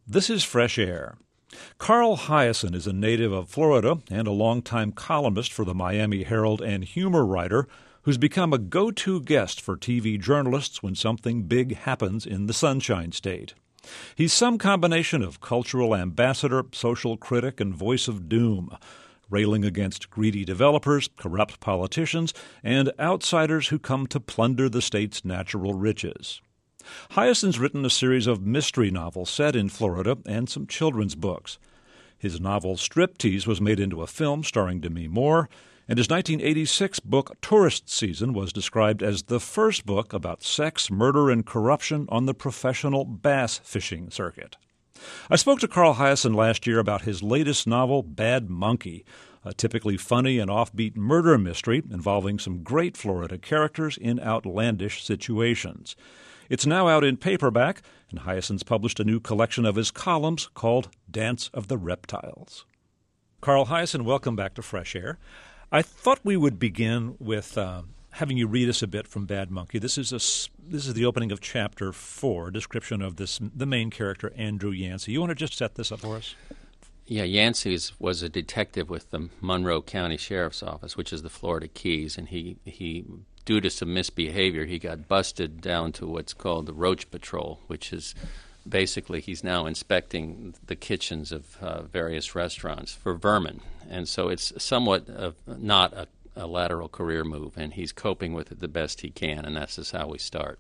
This is Fresh Air. Carl Hiaasen is a native of Florida and a longtime columnist for the Miami Herald and humor writer who's become a go-to guest for TV journalists when something big happens in the Sunshine State. He's some combination of cultural ambassador, social critic, and voice of doom, railing against greedy developers, corrupt politicians, and outsiders who come to plunder the state's natural riches. Hiaasen's written a series of mystery novels set in Florida and some children's books. His novel Striptease was made into a film starring Demi Moore, and his 1986 book Tourist Season was described as the first book about sex, murder, and corruption on the professional bass fishing circuit. I spoke to Carl Hiaasen last year about his latest novel, Bad Monkey, a typically funny and offbeat murder mystery involving some great Florida characters in outlandish situations. It's now out in paperback, and Hiaasen's published a new collection of his columns called Dance of the Reptiles. Carl Hiaasen, welcome back to Fresh Air. I thought we would begin with having you read us a bit from Bad Monkey. This is the opening of Chapter 4, description of the main character, Andrew Yancey. You want to just set this up for us? Yeah, Yancey was a detective with the Monroe County Sheriff's Office, which is the Florida Keys, and he due to some misbehavior, he got busted down to what's called the Roach Patrol, which is basically he's now inspecting the kitchens of various restaurants for vermin. And so it's somewhat not a lateral career move, and he's coping with it the best he can, and that's just how we start.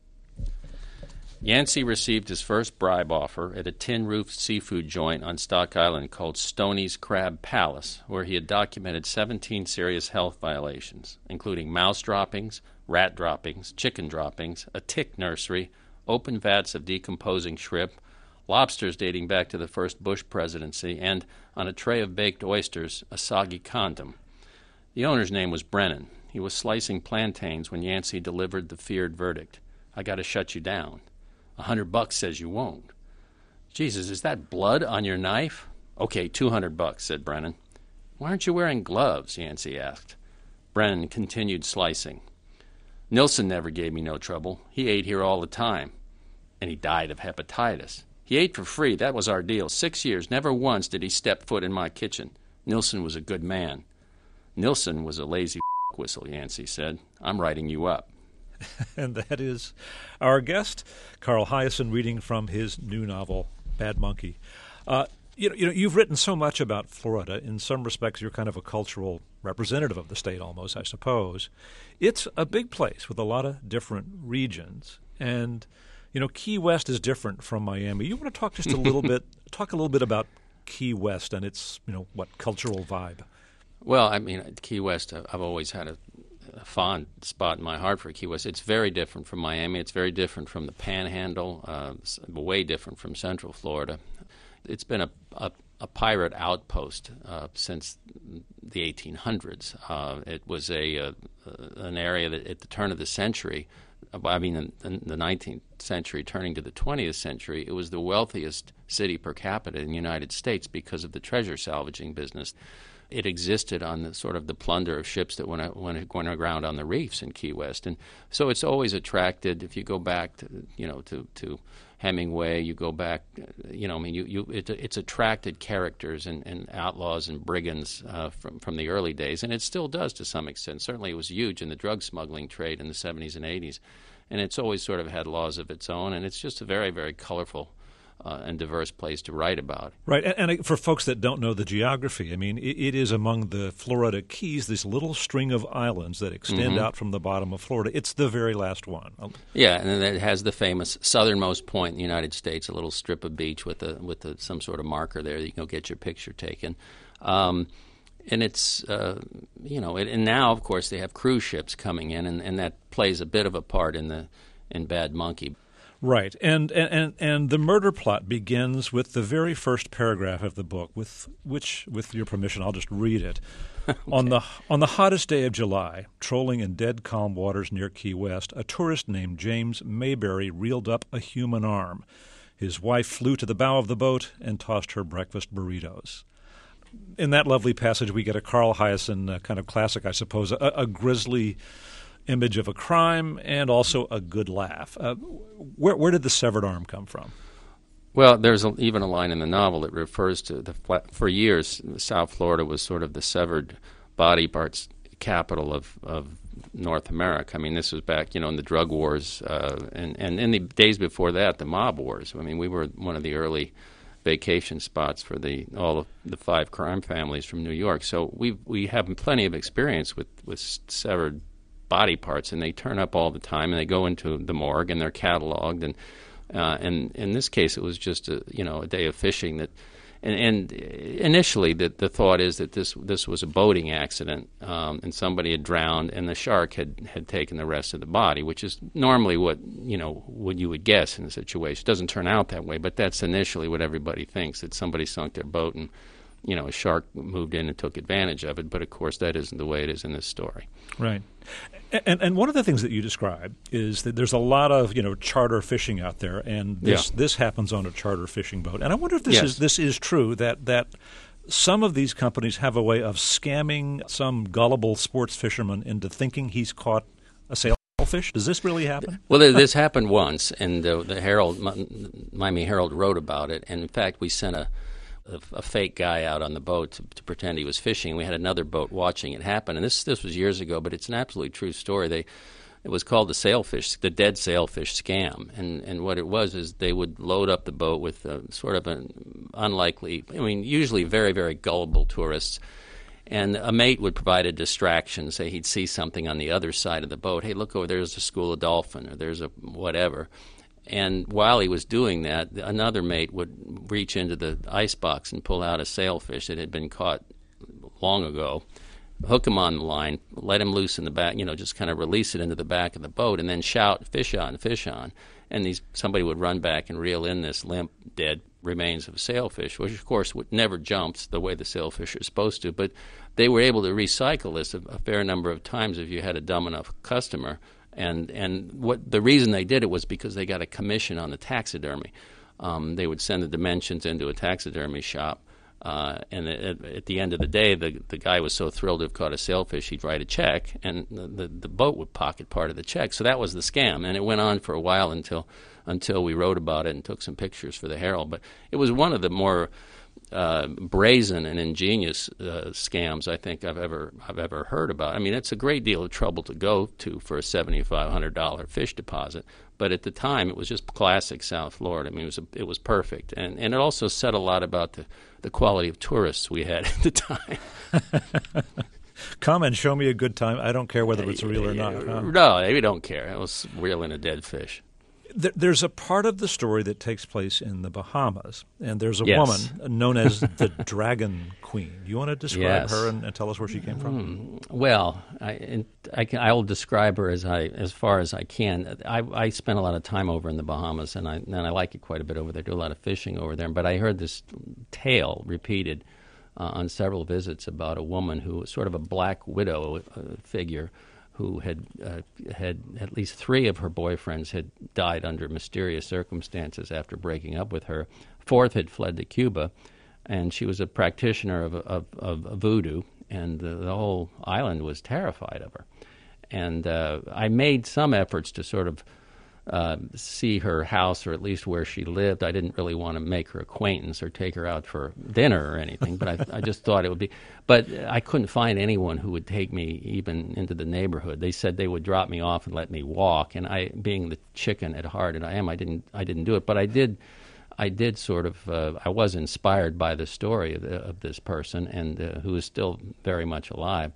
Yancey received his first bribe offer at a tin-roofed seafood joint on Stock Island called Stoney's Crab Palace, where he had documented 17 serious health violations, including mouse droppings, rat droppings, chicken droppings, a tick nursery, open vats of decomposing shrimp, lobsters dating back to the first Bush presidency, and, on a tray of baked oysters, a soggy condom. The owner's name was Brennan. He was slicing plantains when Yancey delivered the feared verdict. "I got to shut you down. $100 says you won't." "Jesus, is that blood on your knife?" "Okay, $200, said Brennan. "Why aren't you wearing gloves?" Yancey asked. Brennan continued slicing. "Nilsson never gave me no trouble. He ate here all the time. And he died of hepatitis. He ate for free. That was our deal. 6 years. Never once did he step foot in my kitchen. Nilsson was a good man." "Nilsson was a lazy whistle," Yancey said. "I'm writing you up." And that is our guest, Carl Hiaasen, reading from his new novel, Bad Monkey. You've written so much about Florida. In some respects, you're kind of a cultural representative of the state almost, I suppose. It's a big place with a lot of different regions. And, Key West is different from Miami. You want to talk just a little bit about Key West and its, cultural vibe? Well, I mean, Key West, I've always had a fond spot in my heart for Key West. It's very different from Miami. It's very different from the Panhandle, way different from Central Florida. It's been a pirate outpost since the 1800s. It was an area that at the turn of the century, in the 19th century turning to the 20th century, it was the wealthiest city per capita in the United States because of the treasure salvaging business. It existed on the sort of the plunder of ships that went aground on the reefs in Key West, and so it's always attracted. If you go back to Hemingway, you go back, it's attracted characters and outlaws and brigands from the early days, and it still does to some extent. Certainly, it was huge in the drug smuggling trade in the 70s and 80s, and it's always sort of had laws of its own, and it's just a very, very colorful and diverse place to write about. Right, and for folks that don't know the geography, I mean, it is among the Florida Keys, this little string of islands that extend out from the bottom of Florida. It's the very last one. Yeah, and then it has the famous southernmost point in the United States, a little strip of beach with some sort of marker there that you can go get your picture taken. And it's, and now, of course, they have cruise ships coming in, and that plays a bit of a part in Bad Monkey. Right, and the murder plot begins with the very first paragraph of the book, with your permission, I'll just read it. Okay. On the hottest day of July, trolling in dead calm waters near Key West, a tourist named James Mayberry reeled up a human arm. His wife flew to the bow of the boat and tossed her breakfast burritos. In that lovely passage, we get a Carl Hiaasen kind of classic, I suppose, a grisly image of a crime and also a good laugh. Where did the severed arm come from? Well, there's even a line in the novel that refers to for years, South Florida was sort of the severed body parts capital of North America. I mean, this was back, in the drug wars, and in the days before that, the mob wars. I mean, we were one of the early vacation spots for all of the 5 crime families from New York. So we have plenty of experience with severed body parts, and they turn up all the time, and they go into the morgue, and they're cataloged. And in this case, it was just a day of fishing that. And initially, the thought is that this was a boating accident, and somebody had drowned, and the shark had taken the rest of the body, which is normally what you would guess in a situation. It doesn't turn out that way, but that's initially what everybody thinks, that somebody sunk their boat and a shark moved in and took advantage of it. But of course, that isn't the way it is in this story. Right. And one of the things that you describe is that there's a lot of charter fishing out there, and this happens on a charter fishing boat. And I wonder if this is true, that some of these companies have a way of scamming some gullible sports fisherman into thinking he's caught a sailfish. Does this really happen? Well, this happened once, and the Herald, Miami Herald, wrote about it. And in fact, we sent a fake guy out on the boat to pretend he was fishing. We had another boat watching it happen, and this was years ago, but it's an absolutely true story. It was called the dead sailfish scam, and what it was is they would load up the boat with sort of an unlikely, usually very, very gullible tourists, and a mate would provide a distraction. Say he'd see something on the other side of the boat. Hey, look over there's a school of dolphin, or there's a whatever. And while he was doing that, another mate would reach into the icebox and pull out a sailfish that had been caught long ago, hook him on the line, let him loose in the back, just kind of release it into the back of the boat, and then shout, "Fish on, fish on." And somebody would run back and reel in this limp, dead remains of a sailfish, which, of course, never jumps the way the sailfish are supposed to. But they were able to recycle this a fair number of times if you had a dumb enough customer. And what the reason they did it was because they got a commission on the taxidermy. They would send the dimensions into a taxidermy shop, and at the end of the day, the guy was so thrilled to have caught a sailfish, he'd write a check, and the boat would pocket part of the check. So that was the scam, and it went on for a while until we wrote about it and took some pictures for the Herald. But it was one of the more brazen and ingenious scams I think I've ever heard about. I mean, it's a great deal of trouble to go to for a $7,500 fish deposit, but at the time it was just classic South Florida. I mean, it was perfect, and it also said a lot about the quality of tourists we had at the time. Come and show me a good time. I don't care whether it's real or not. Huh? No, we don't care. It was reeling a dead fish. There's a part of the story that takes place in the Bahamas, and there's a woman known as the Dragon Queen. You want to describe her and tell us where she came from? Well, I will describe her as far as I can. I spent a lot of time over in the Bahamas, and I like it quite a bit over there. Do a lot of fishing over there. But I heard this tale repeated on several visits about a woman who was sort of a black widow figure, who had at least 3 of her boyfriends had died under mysterious circumstances after breaking up with her. 4th had fled to Cuba, and she was a practitioner of voodoo, and the whole island was terrified of her. And I made some efforts to sort of see her house, or at least where she lived. I didn't really want to make her acquaintance or take her out for dinner or anything, but I just thought it would be. But I couldn't find anyone who would take me even into the neighborhood. They said they would drop me off and let me walk, and I, being the chicken at heart, and I didn't do it. But I did sort of. I was inspired by the story of this person, and who is still very much alive.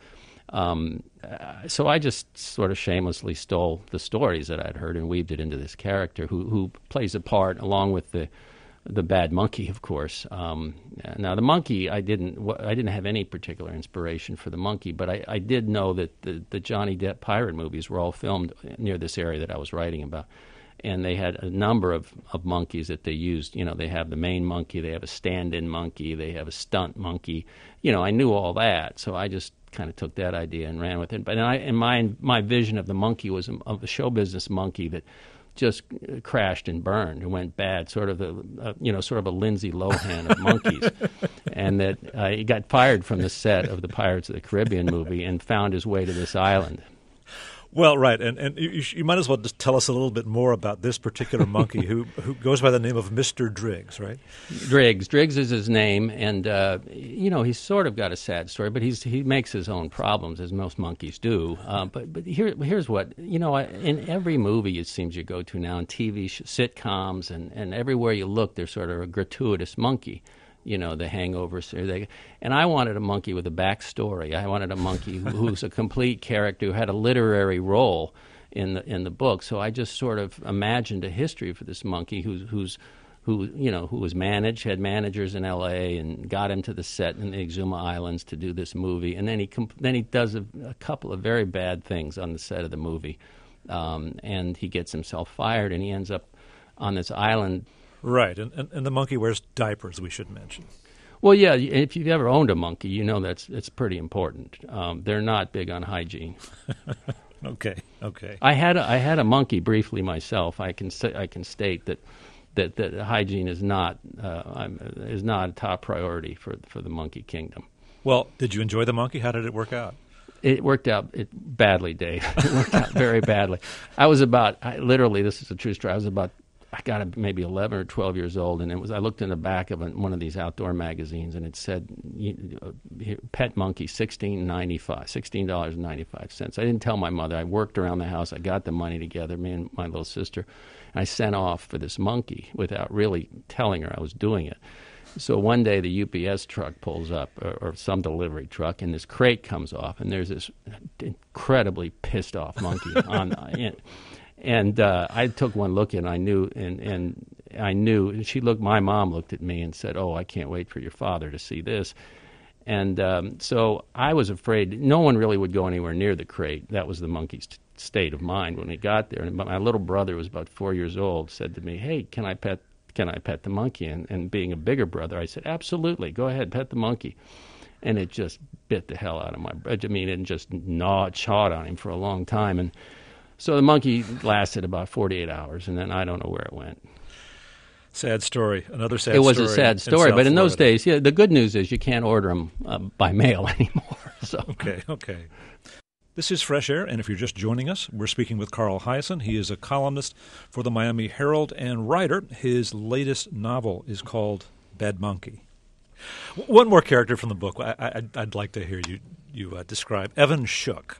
So I just sort of shamelessly stole the stories that I'd heard and weaved it into this character who plays a part along with the bad monkey, of course. Now the monkey, I didn't have any particular inspiration for the monkey, but I did know that the Johnny Depp pirate movies were all filmed near this area that I was writing about. And they had a number of monkeys that they used. They have the main monkey, they have a stand-in monkey, they have a stunt monkey. I knew all that, so I just kind of took that idea and ran with it. But my vision of the monkey was of a show business monkey that just crashed and burned and went bad, sort of a Lindsay Lohan of monkeys, and that he got fired from the set of the Pirates of the Caribbean movie and found his way to this island. Well, right, and you might as well just tell us a little bit more about this particular monkey who goes by the name of Mr. Driggs, right? Driggs is his name, and he's sort of got a sad story, but he makes his own problems, as most monkeys do. But here's what, in every movie it seems you go to now, in TV sitcoms, and everywhere you look, there's sort of a gratuitous monkey. The Hangover. And I wanted a monkey with a backstory. I wanted a monkey who's a complete character, who had a literary role in the book. So I just sort of imagined a history for this monkey who was had managers in L.A. and got him to the set in the Exuma Islands to do this movie. And then he does a couple of very bad things on the set of the movie, and he gets himself fired, and he ends up on this island. Right, and the monkey wears diapers, we should mention. Well, yeah, if you've ever owned a monkey, you know it's pretty important. They're not big on hygiene. Okay. I had a monkey briefly myself. I can state that hygiene is not a top priority for the monkey kingdom. Well, did you enjoy the monkey? How did it work out? It worked out badly, Dave. It worked out very badly. Literally, this is a true story. I got it maybe 11 or 12 years old, and I looked in the back of one of these outdoor magazines, and it said, pet monkey, $16.95. I didn't tell my mother. I worked around the house. I got the money together, me and my little sister, and I sent off for this monkey without really telling her I was doing it. So one day the UPS truck pulls up, or some delivery truck, and this crate comes off, and there's this incredibly pissed off monkey on it. And I took one look, and I knew, and my mom looked at me and said, "Oh, I can't wait for your father to see this." And so I was afraid. No one really would go anywhere near the crate. That was the monkey's state of mind when we got there. And my little brother, was about 4 years old, said to me, "Hey, can I pet the monkey?" And being a bigger brother, I said, "Absolutely, go ahead, pet the monkey." And it just bit the hell out of it just chawed on him for a long time. And so the monkey lasted about 48 hours, and then I don't know where it went. Sad story. Another sad story. It was a sad story, but in those days, the good news is you can't order them by mail anymore. So. Okay. This is Fresh Air, and if you're just joining us, we're speaking with Carl Hiaasen. He is a columnist for the Miami Herald and writer. His latest novel is called Bad Monkey. One more character from the book I'd like to hear you describe. Evan Shook.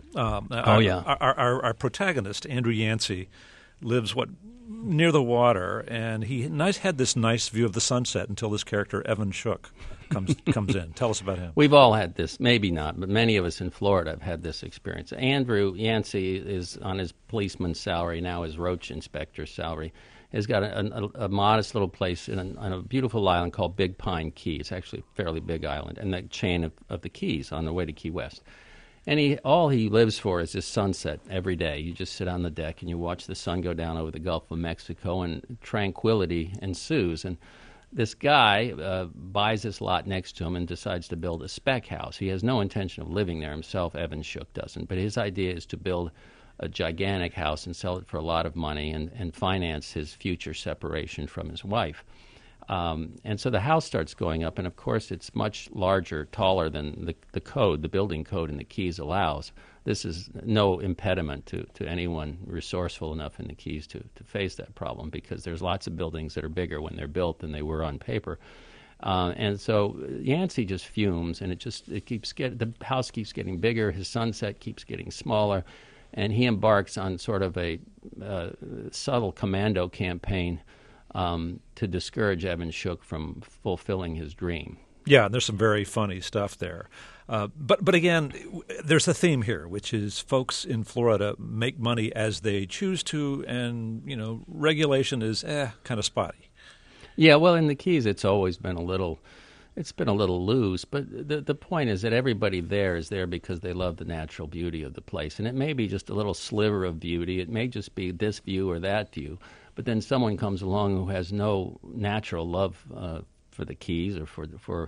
Our protagonist, Andrew Yancey, lives near the water, and he had this nice view of the sunset until this character, Evan Shook, comes in. Tell us about him. We've all had this, maybe not, but many of us in Florida have had this experience. Andrew Yancey is on his policeman's salary, now his roach inspector's salary. Has got a modest little place on a beautiful island called Big Pine Key. It's actually a fairly big island, and the chain of the Keys on the way to Key West. And all he lives for is this sunset every day. You just sit on the deck and you watch the sun go down over the Gulf of Mexico, and tranquility ensues. And this guy buys this lot next to him and decides to build a spec house. He has no intention of living there himself. Evan Shook doesn't. But his idea is to build a gigantic house and sell it for a lot of money and finance his future separation from his wife. And so the house starts going up, and of course it's much larger, taller than the building code in the Keys allows. This is no impediment to anyone resourceful enough in the Keys to face that problem, because there's lots of buildings that are bigger when they're built than they were on paper. And so Yancey just fumes, and the house keeps getting bigger, his sunset keeps getting smaller, and he embarks on sort of a subtle commando campaign to discourage Evan Shook from fulfilling his dream. Yeah, there's some very funny stuff there. But again, there's a theme here, which is folks in Florida make money as they choose to, and regulation is kind of spotty. Yeah, well, in the Keys, it's always been a little loose, but the point is that everybody there is there because they love the natural beauty of the place, and it may be just a little sliver of beauty. It may just be this view or that view, but then someone comes along who has no natural love for the Keys or for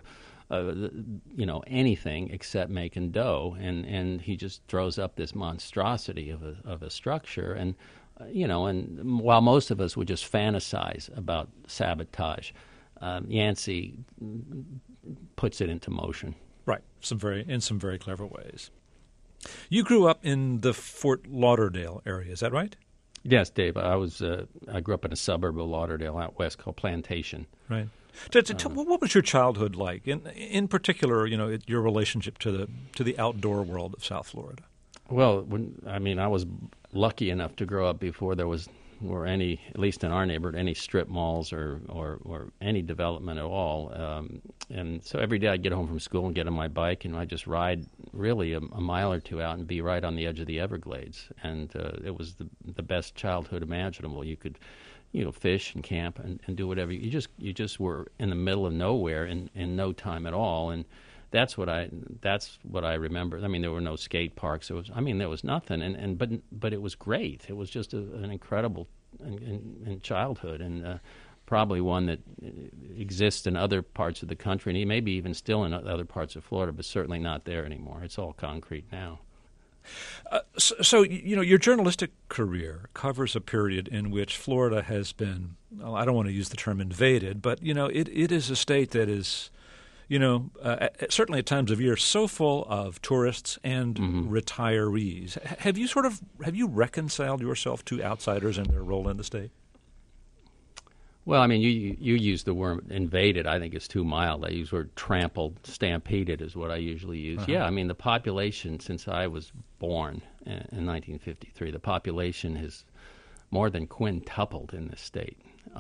anything except making dough, and he just throws up this monstrosity of a structure, and and while most of us would just fantasize about sabotage, Yancey puts it into motion. Right, in some very clever ways. You grew up in the Fort Lauderdale area, is that right? Yes, Dave. I grew up in a suburb of Lauderdale out west called Plantation. Right. What was your childhood like? In particular, your relationship to the outdoor world of South Florida. Well, I was lucky enough to grow up before there were any, at least in our neighborhood, any strip malls or any development at all. And so every day I'd get home from school and get on my bike, and I'd just ride really a mile or two out and be right on the edge of the Everglades. And it was the best childhood imaginable. You could, fish and camp and do whatever. You just were in the middle of nowhere in no time at all. And that's what I remember. I mean, there were no skate parks. There was nothing. But it was great. It was just an incredible in childhood, and probably one that exists in other parts of the country, and maybe even still in other parts of Florida, but certainly not there anymore. It's all concrete now. So your journalistic career covers a period in which Florida has been, well, I don't want to use the term invaded, but it is a state that is, certainly at times of year, so full of tourists and retirees. Have you reconciled yourself to outsiders and their role in the state? Well, I mean, you use the word invaded. I think it's too mild. I use the word trampled, stampeded is what I usually use. Uh-huh. Yeah, I mean, the population, since I was born in 1953, the population has more than quintupled in this state.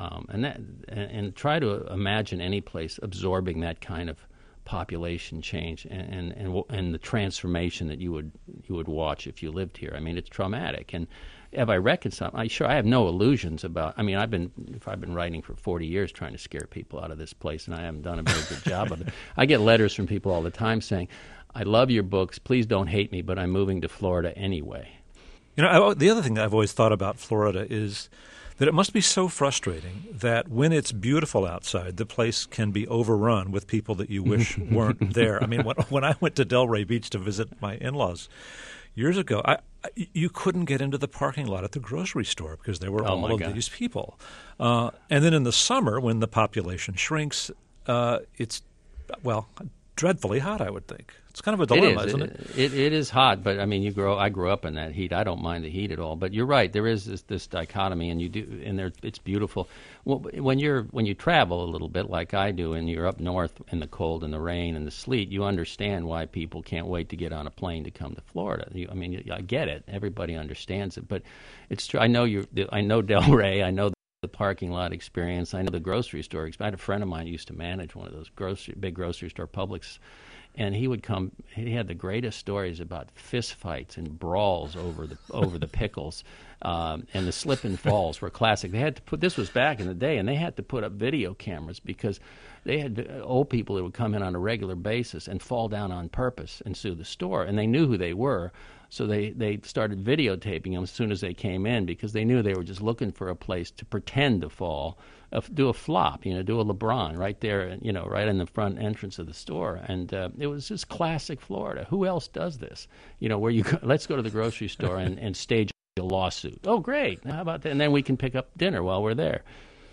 And try to imagine any place absorbing that kind of population change and the transformation that you would watch if you lived here. I mean, it's traumatic. And have I reconciled? I have no illusions about. I mean, I've been writing for 40 years trying to scare people out of this place, and I haven't done a very good job of it. I get letters from people all the time saying, "I love your books. Please don't hate me, but I'm moving to Florida anyway." The other thing that I've always thought about Florida is that it must be so frustrating that when it's beautiful outside, the place can be overrun with people that you wish weren't there. I mean, when I went to Delray Beach to visit my in-laws years ago, you couldn't get into the parking lot at the grocery store because there were all of these people. And then in the summer, when the population shrinks, it's, dreadfully hot, I would think. It's kind of a dilemma, isn't it? It is hot, but I mean, I grew up in that heat. I don't mind the heat at all. But you're right. There is this dichotomy, and it's beautiful. Well, when you travel a little bit, like I do, and you're up north in the cold and the rain and the sleet, you understand why people can't wait to get on a plane to come to Florida. I get it. Everybody understands it, but it's true. I know Delray. I know the parking lot experience. I know the grocery store. I had a friend of mine who used to manage one of those big grocery store, Publix. And he would come. He had the greatest stories about fist fights and brawls over the pickles, and the slip and falls were classic. They had to put. This was back in the day, and they had to put up video cameras because they had old people that would come in on a regular basis and fall down on purpose and sue the store, and they knew who they were. So they started videotaping them as soon as they came in because they knew they were just looking for a place to pretend to fall, do a flop, do a LeBron right there, right in the front entrance of the store. And it was just classic Florida. Who else does this? Where you go, let's go to the grocery store and stage a lawsuit. Oh, great. How about that? And then we can pick up dinner while we're there.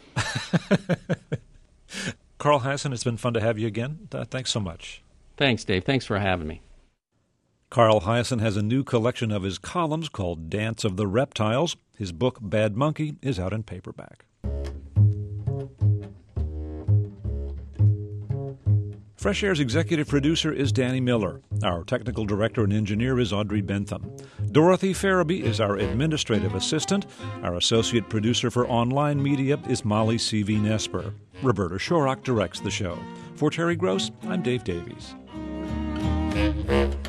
Carl Hiaasen, it's been fun to have you again. Thanks so much. Thanks, Dave. Thanks for having me. Carl Hiaasen has a new collection of his columns called Dance of the Reptiles. His book, Bad Monkey, is out in paperback. Fresh Air's executive producer is Danny Miller. Our technical director and engineer is Audrey Bentham. Dorothy Farabee is our administrative assistant. Our associate producer for online media is Molly C.V. Nesper. Roberta Shorrock directs the show. For Terry Gross, I'm Dave Davies.